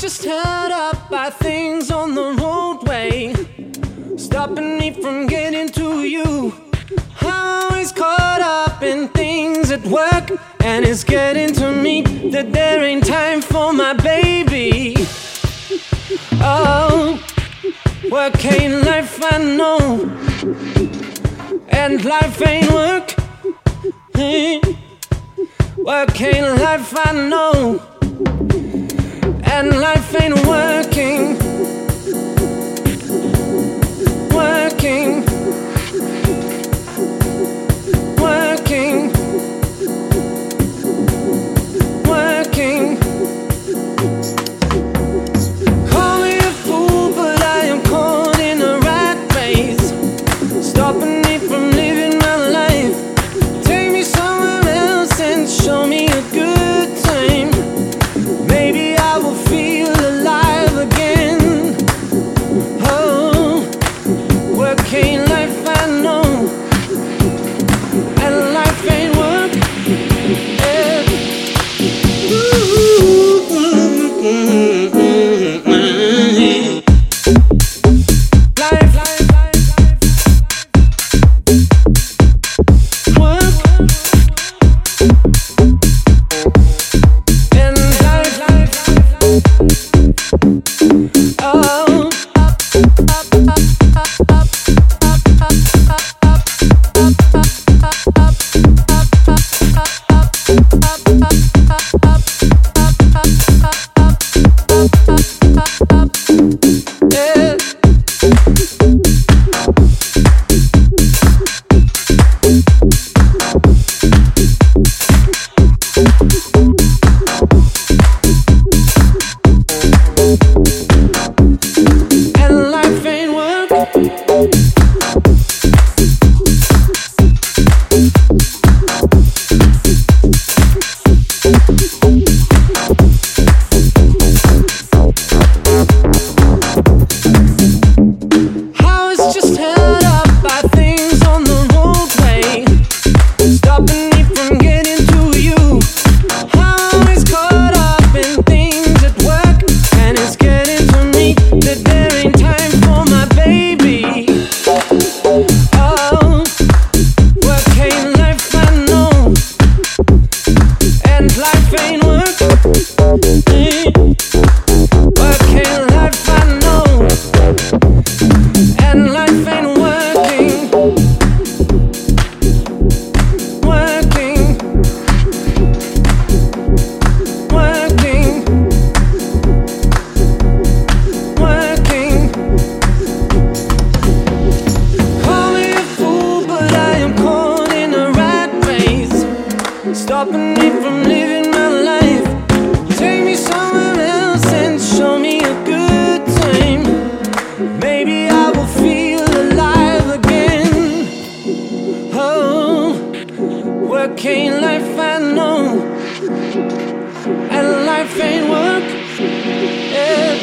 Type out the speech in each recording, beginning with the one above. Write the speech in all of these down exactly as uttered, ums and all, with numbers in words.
just held up by things on the roadway, stopping me from getting to you. I'm always caught up in things at work, and it's getting to me that there ain't time for my baby. Oh, work ain't life, I know, and life ain't work. Work ain't life, I know, and life ain't working. Working, working, working. Call me a fool, but I am caught in a rat race, stopping me from living my life. Take me somewhere else and show me a good time. Maybe I will feel alive again. Oh, work ain't life, I know, and life ain't work. Yeah. Life, life, life, work, and life, life, oh. Stopping me from living my life. Take me somewhere else and show me a good time. Maybe I will feel alive again. Oh, work ain't life, I know, and life ain't work. Yeah.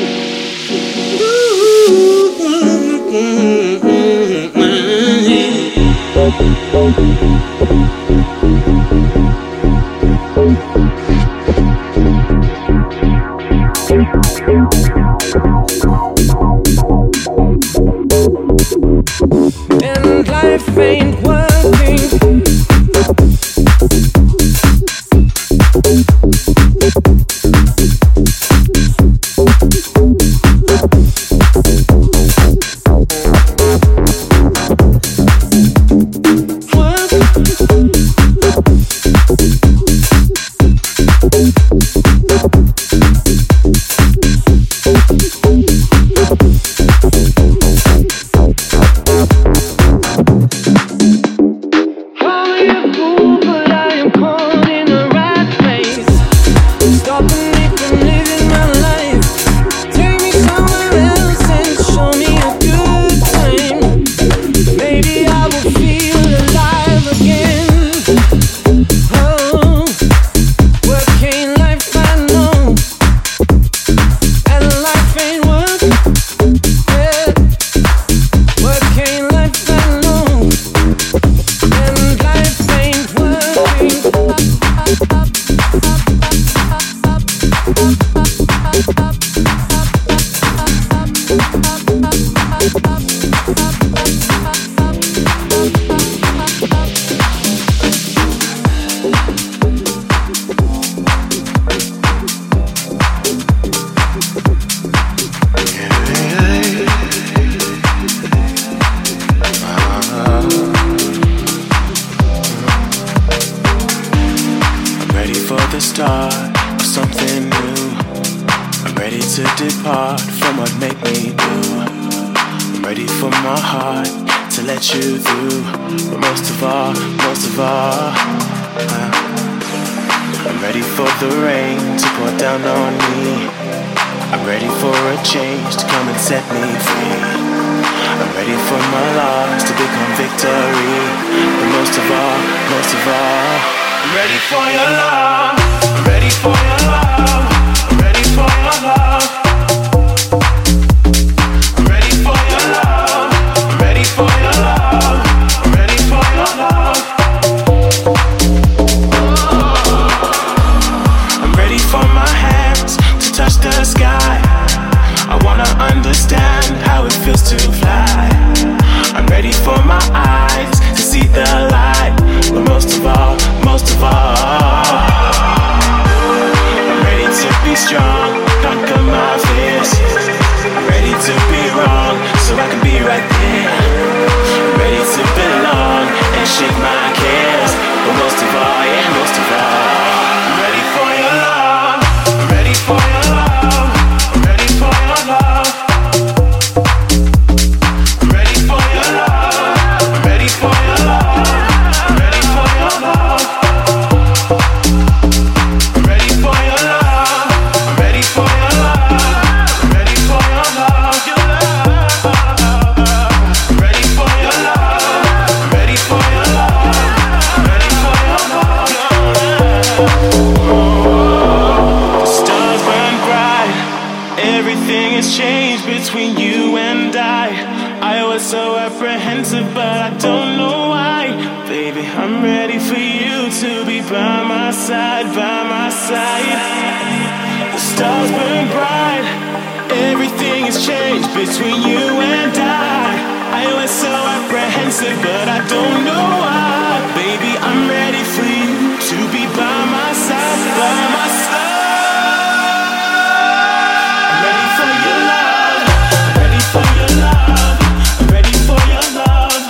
And life ain't working. Work. for something new. I'm ready to depart from what made me do. I'm ready for my heart to let you through. But most of all, most of all, uh, I'm ready for the rain to pour down on me. I'm ready for a change to come and set me free. I'm ready for my loss to become victory. But most of all, most of all, I'm ready for your love. I'm ready for your love. I'm ready for your love. I'm ready for your love. I'm ready for your love. I'm ready for your love. I'm ready for my hands to touch the sky. I wanna understand how it feels to fly. I'm ready for my eyes to see the light. But most of all, most of all, I'm ready to be strong, conquer my fears. I'm ready to be wrong, so I can be right there. I'm ready to belong and shake my cares. But most of all, yeah, most of all, I'm ready for your love. I'm ready for your love. I'm ready for your love. I'm ready for your love. I'm ready for your love. I'm ready for your love. I'm ready for your love. I'm ready for your love. I'm ready for your love. I'm ready for your love. I'm ready for your love. I'm ready for your love. The stars burn bright. Everything has changed between you and I. I was so apprehensive, but I don't know why. Baby, I'm ready for you to be by my side, by my side. The stars burn bright. Everything has changed between you and I. I was so apprehensive, but I don't know why. Baby, I'm ready for you to be by my side, by my side. I'm ready for your love. I'm ready for your love. I'm ready for your love.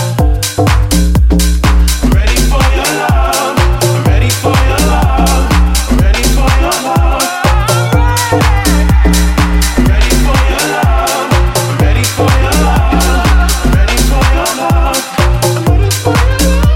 I'm ready for your love. I'm ready for your love. I'm ready for your love. I'm ready for your love. I'm ready for your love. I'm ready for your love. I'm ready for your love.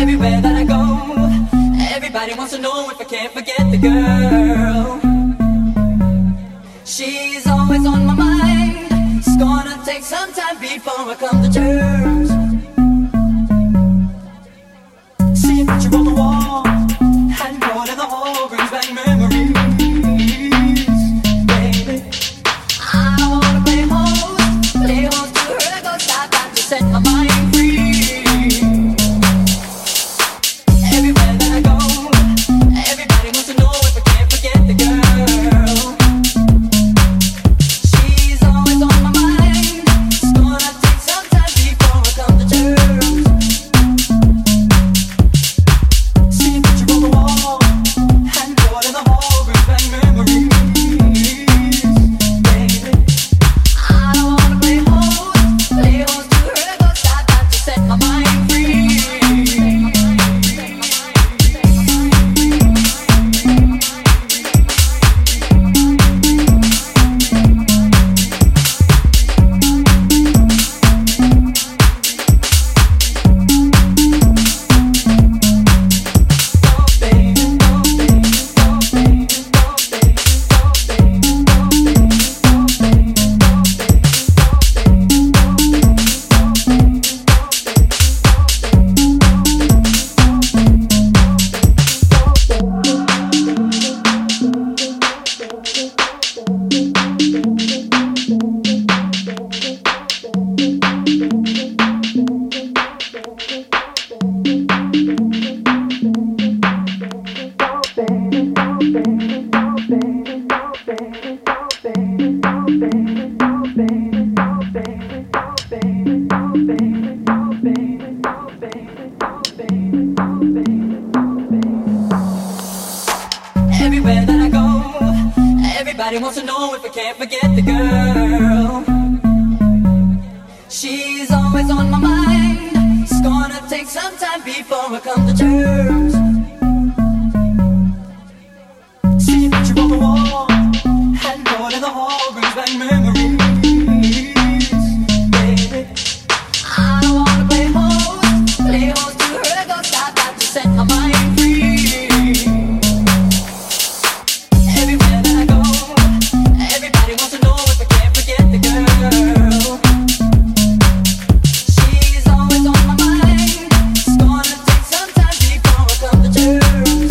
Everywhere that I go, everybody wants to know if I can't forget the girl. She's always on my mind. It's gonna take some time before I come to terms. See a picture on the wall, handboard in the hall brings back memories. Baby, I wanna play host, play host to her ghost. I've got to set my mind free. Everywhere that I go, everybody wants to know if I can't forget the girl. She's always on my mind. It's gonna take some time before I come to terms. See a picture on the wall, handboard in the hall brings back memories. Baby, I don't wanna play host, play host to her ghost. I've got to set my mind free. Everywhere that I go, everybody wants to know if I can't forget the girl. She's always on my mind. It's gonna take some time before I come to terms. See a picture on the wall, handboard in the hall brings back memories. Baby, I don't wanna play host, play host to her ghost. I've got to set my mind free. Everywhere that I go, everybody wants to know if I can't forget the girl. She's always on my mind. It's gonna take some time before I come to terms.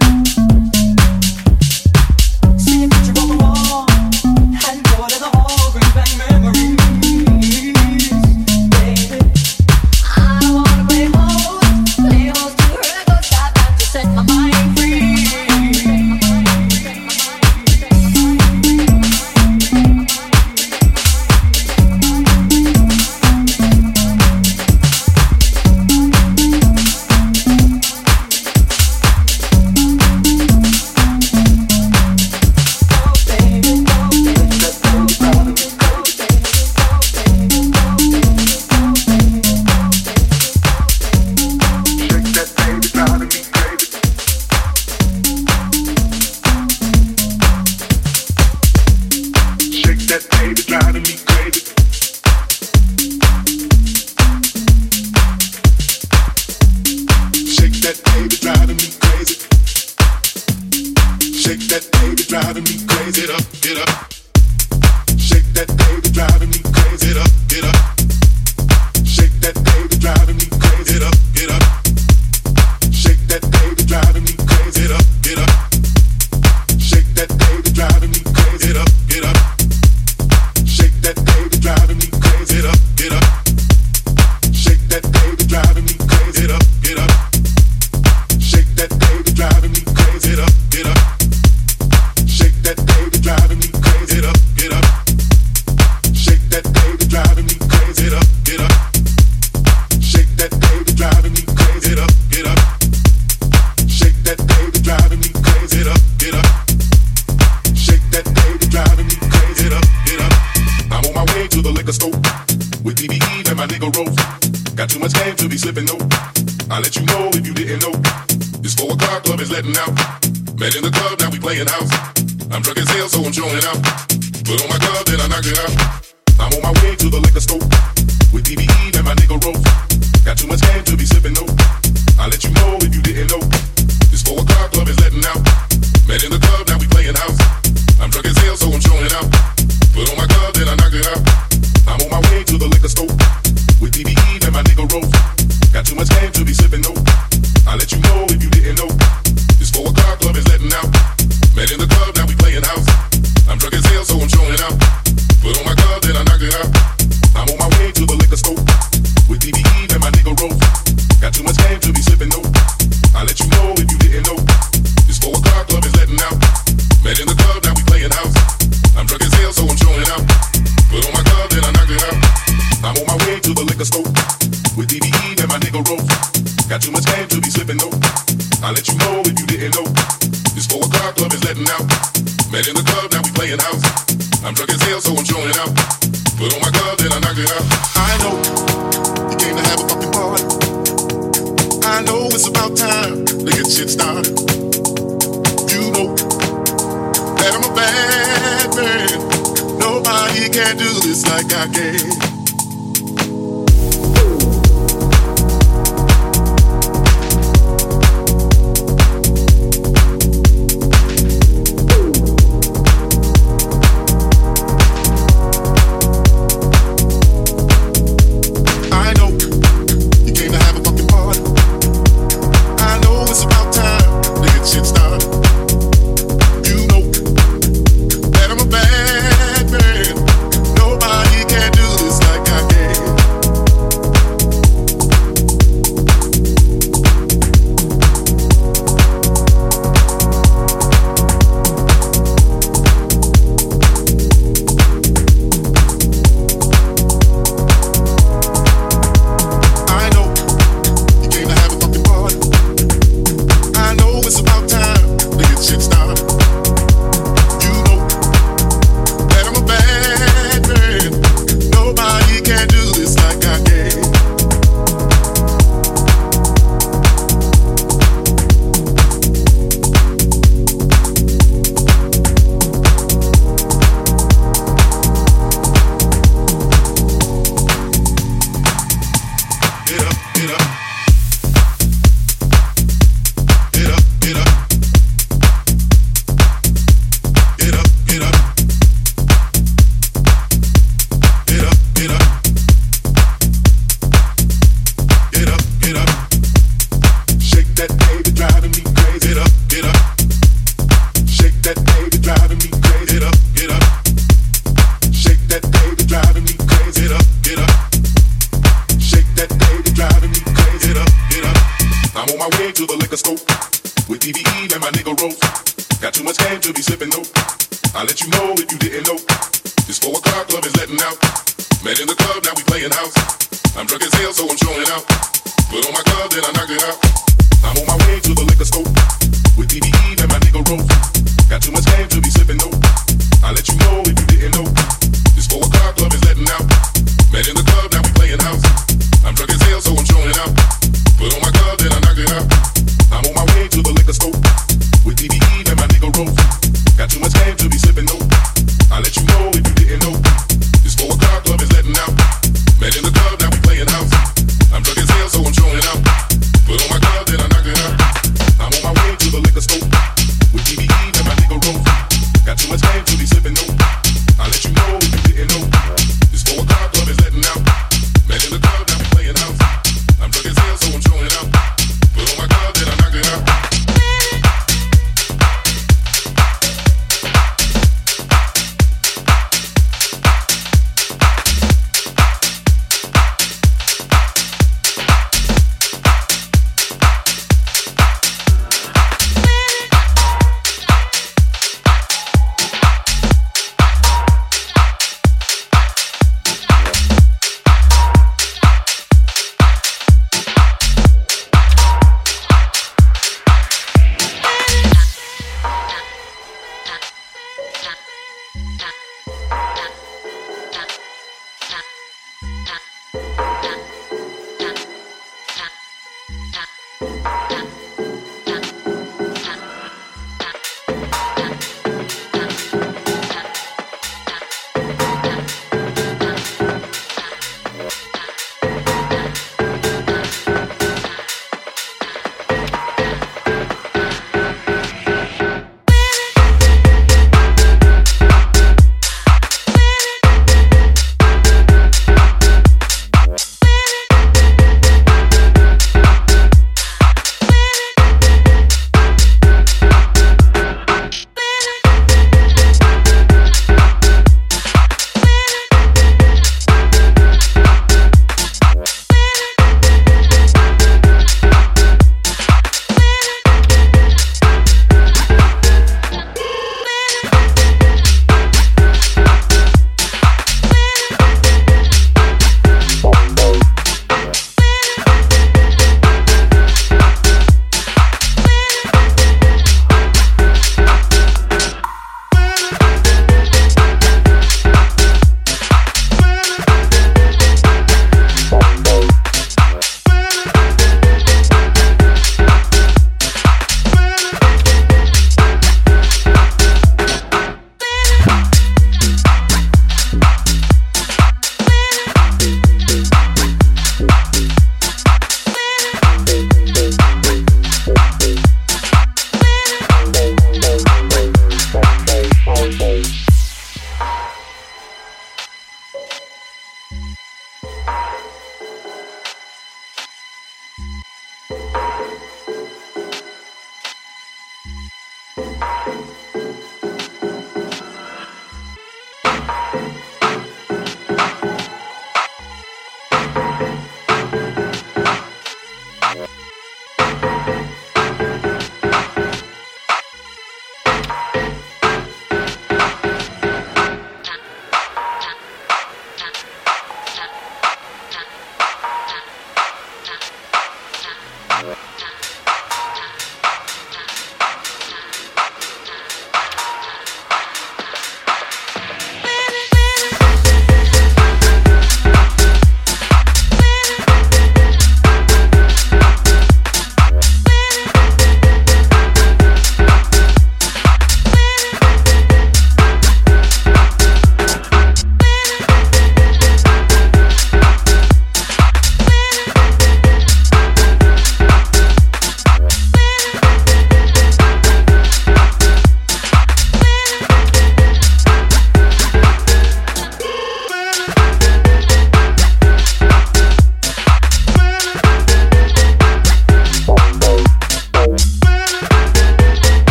See a picture on the wall, handboard in the hall brings back memories. Baby, I don't wanna play host, play host to her ghost. I've got to set my mind free. Met in the club, now we playing house. I'm drunk as hell, so I'm showing out. Put on my glove, then I knock it out. I'm on my way to the liquor store with D B E and my nigga Rose. Got too much game to be sipping, no. I'll let you know if you didn't know. This four o'clock club is letting out. Met in the club, now we playing house. I'm drunk as hell, so I'm showing out. Put on my glove, then I knock it out. I'm on my way to the liquor store with D B E and my nigga Rose. Got too much game to be sipping, no. I'll let you know if you didn't know. This four o'clock club is letting out. Met in the club, now we playing house. I'm drunk as hell, so I'm showing out. Put on my glove, then I knock it out. I'm on my way to the liquor store with D B E and my nigga Rose. Got too much game to be sipping, no. I'll let you know if you didn't know. This four o'clock club is letting out. Met in the club, now we playing house. I'm drunk as hell, so I'm showing out. Put on my glove, then I knock it out. I'm on my way to the liquor store with D B E and my nigga Rose. Got too much game to be slipping, no. I'll let you know if you didn't know. This four o'clock club is letting out. Met in the club, now we playing house. I'm drunk as hell, so I'm showing out. Put on my glove, then I knock it out. I know you came to have a fucking party. I know it's about time to get shit started. You know that I'm a bad man. Nobody can do this like I can. I'm drunk as hell, so I'm showing out. Put on my glove, then I knock it out. I'm on my way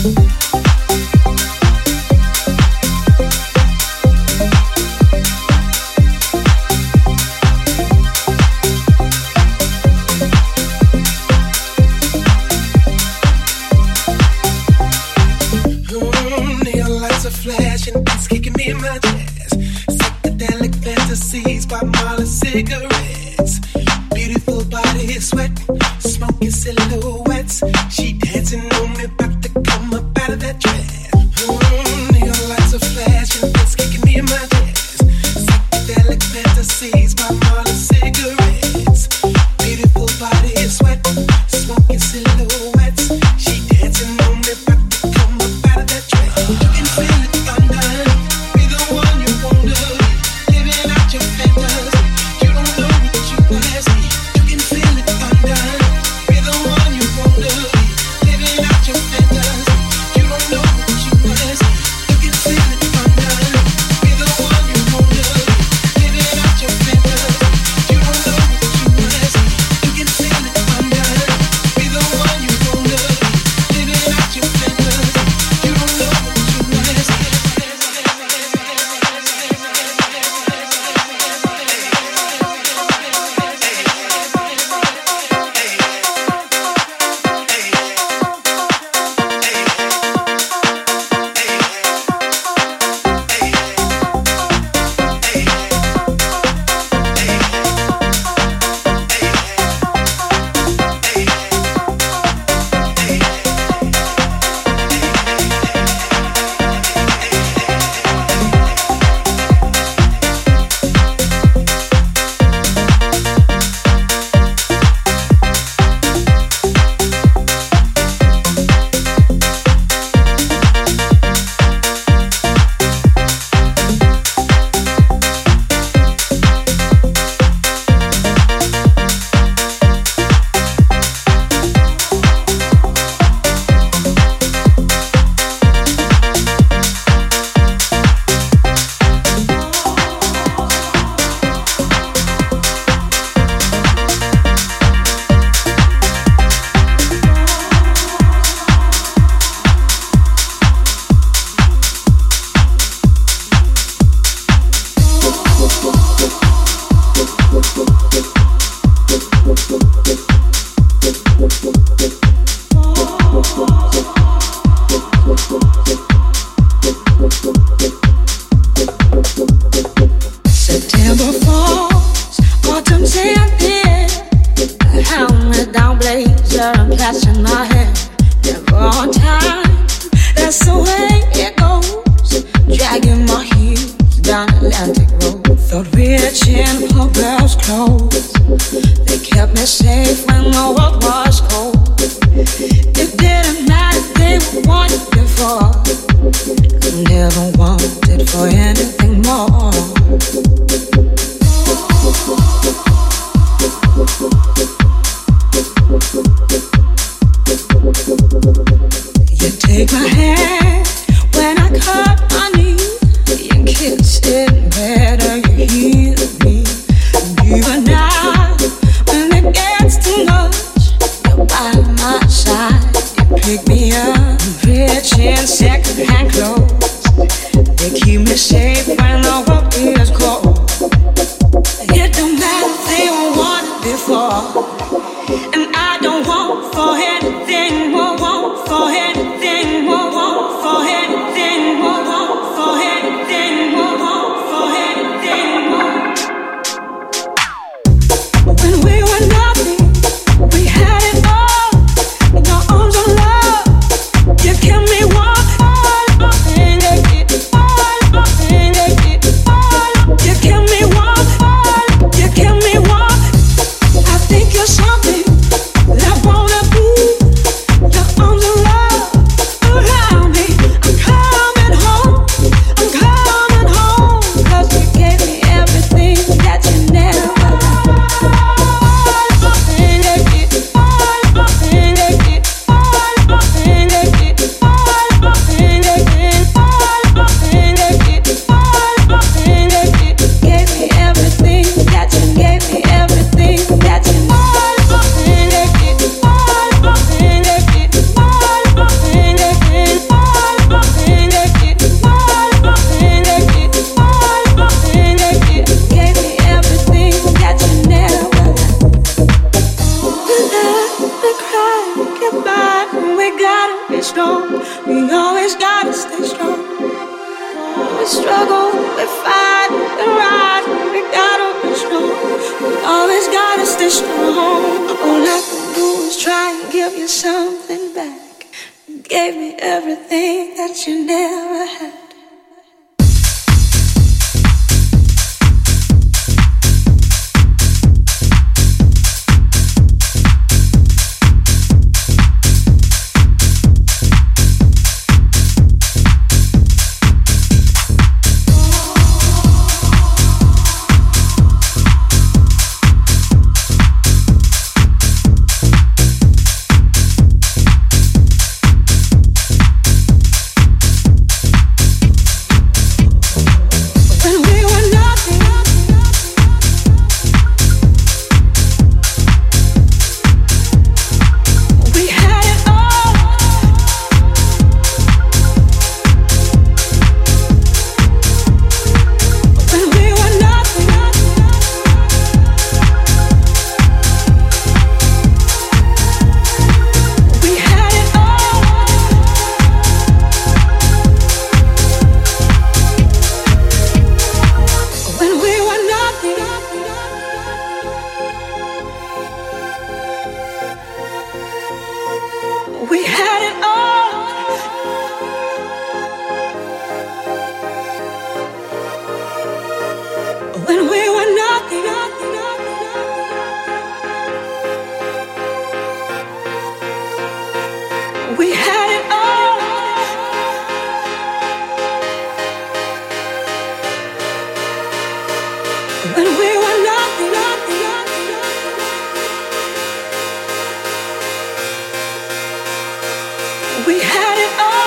Take it strong. We always gotta stay strong. We struggle, we fight, we rise, we gotta be strong. We always gotta stay strong. All I can do is try and give you something back. You gave me everything that you never had. We had it all. When we were nothing, nothing, nothing, nothing. We had it all.